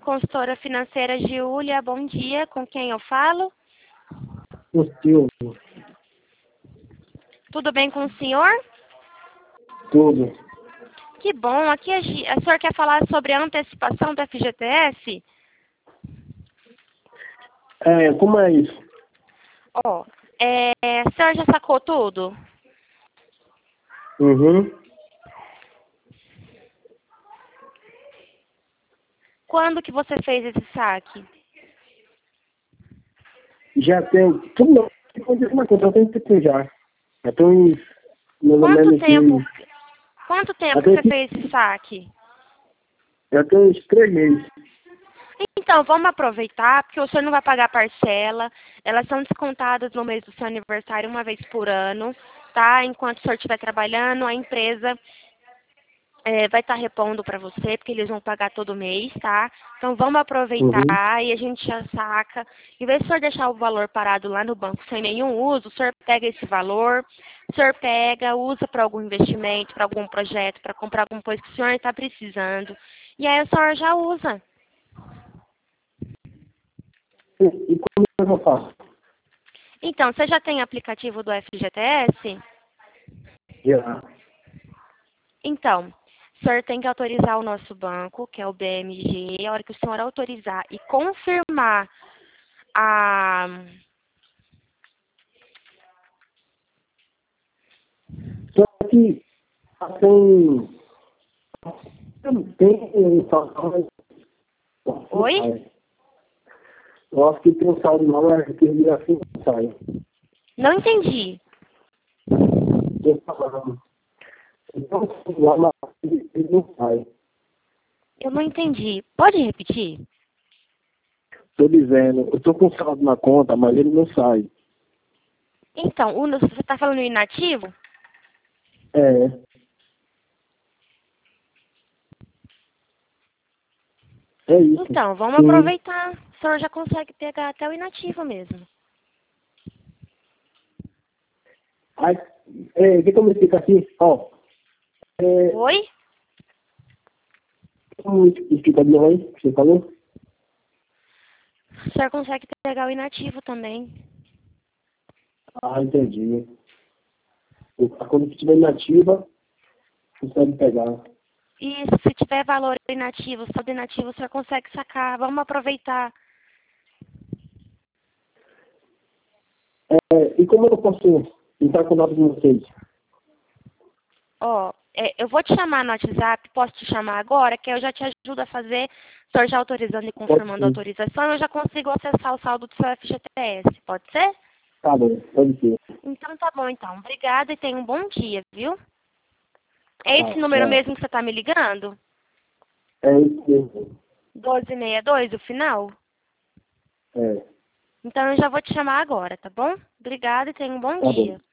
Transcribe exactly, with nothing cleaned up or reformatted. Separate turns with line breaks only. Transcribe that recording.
Consultora financeira Giulia, bom dia. Com quem eu falo?
O Silvio,
Tudo bem com o senhor?
tudo.
Que bom. Aqui a, Gi- a senhor quer falar sobre a antecipação do F G T S?
É, como é isso?
Ó, é, o senhor já sacou tudo?
Uhum.
Quando que você fez esse saque?
Já tem. Tudo não. Acontece uma coisa, eu tenho que ter já. Já tem uns. Mais ou
Quanto
menos
tempo,
assim.
quanto tempo
Já
que
tem,
você
aqui-
fez esse saque?
já tem uns três meses.
Então, vamos aproveitar, porque o senhor não vai pagar parcela. Elas são descontadas no mês do seu aniversário uma vez por ano, tá? Enquanto o senhor estiver trabalhando, a empresa eh, vai estar repondo para você, porque eles vão pagar todo mês, tá? Então, vamos
Uhum.
aproveitar e a gente já saca. Em vez de o senhor deixar o valor parado lá no banco sem nenhum uso, o senhor pega esse valor, o senhor pega, usa para algum investimento, para algum projeto, para comprar alguma coisa que o senhor está precisando. E aí o senhor já usa.
E, e como é que eu faço?
Então, você já tem aplicativo do F G T S?
Já.
Então, o senhor tem que autorizar o nosso banco, que é o B M G. A hora que o senhor autorizar e confirmar a...
Só que tem. Tem um saldo.
Oi?
Eu acho que tem um saldo não, é que ele assim não sai.
Não entendi.
Eu falando. Então, lá na ele ele não sai.
Eu não entendi. Pode repetir?
Tô dizendo, eu tô com saldo na conta, mas ele não sai.
Então, o, você está falando inativo?
É, é isso.
Então, vamos
Sim.
aproveitar. O senhor já consegue pegar até o inativo mesmo.
Aí, é, vê como ele fica assim, ó. É,
Oi?
como explica de novo aí, que você falou?
O senhor consegue pegar o inativo também.
Ah, entendi. Quando estiver inativa, consegue pegar.
E se tiver valor inativo, saldo inativo, o senhor consegue sacar. Vamos aproveitar.
É, e como eu posso entrar com o nome de vocês?
Ó, é, eu vou te chamar no WhatsApp, posso te chamar agora, que eu já te ajudo a fazer, o senhor já autorizando e
Pode
confirmando a
ser.
autorização, eu já consigo acessar o saldo do seu F G T S, pode ser?
Tá bom, pode ser.
Então tá bom, então. Obrigada e tenha um bom dia, viu? É esse
Tá,
número
tchau.
mesmo que você tá me ligando?
É isso mesmo.
doze sessenta e dois, o final?
É,
Então eu já vou te chamar agora, tá bom? Obrigada e tenha um bom
tá bom.
dia.